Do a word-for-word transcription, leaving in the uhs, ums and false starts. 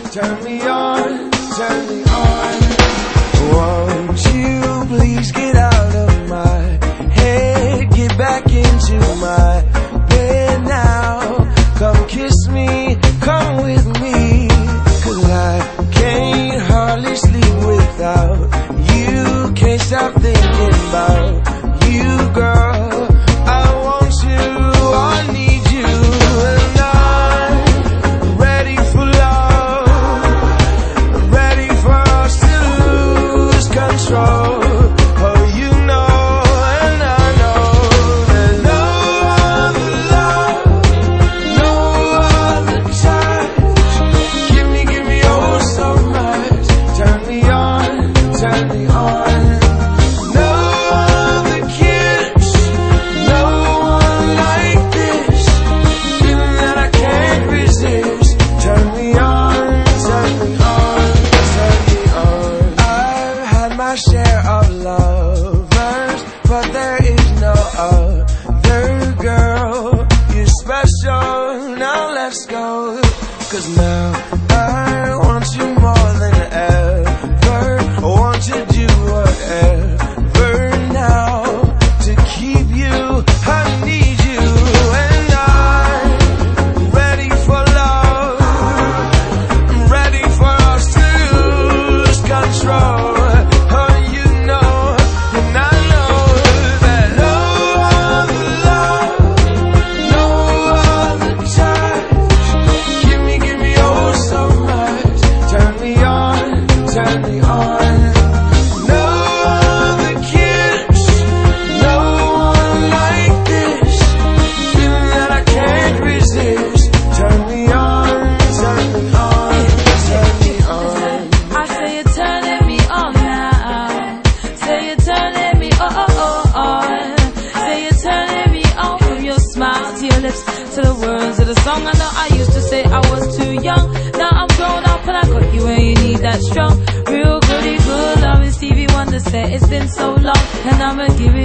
turn me on, turn me on. Won't you please get out of my head, get back into my bed now. Come kiss me, come with me, 'cause I can't hardly sleep without you. Can't stop thinking about you, girl. I want you, I need you, and I'm ready for love. I'm ready for us to lose control. Oh, you know, and I know there's no other love, no other touch. Give me, give me oh so much. Turn me on, turn me on. No other kiss, no one like this. Feeling that I can't resist. Turn me on, turn me on, turn me on. I've had my share of lovers, but there is no other girl. You're special, now let's go. 'Cause now I want you more than ever. I want to do whatever now to keep you. I need you, and I'm ready for love. I'm ready for us to lose control. Oh, you know, and I know that no other love, no other touch. Give me, give me oh so much. Turn me on, turn me on. No other kiss, no one like this. Feeling that I can't resist. Turn me on, turn me on, turn me on. I say you're turning me on now. Say you're turning me on, oh, on. Say you're turning me on from your smile to your lips to the words of the song. I know I used to say I was too young. Now I'm grown up and I got you when you need that strong, real goody good love. And Stevie Wonder said it's been so long, and I'ma give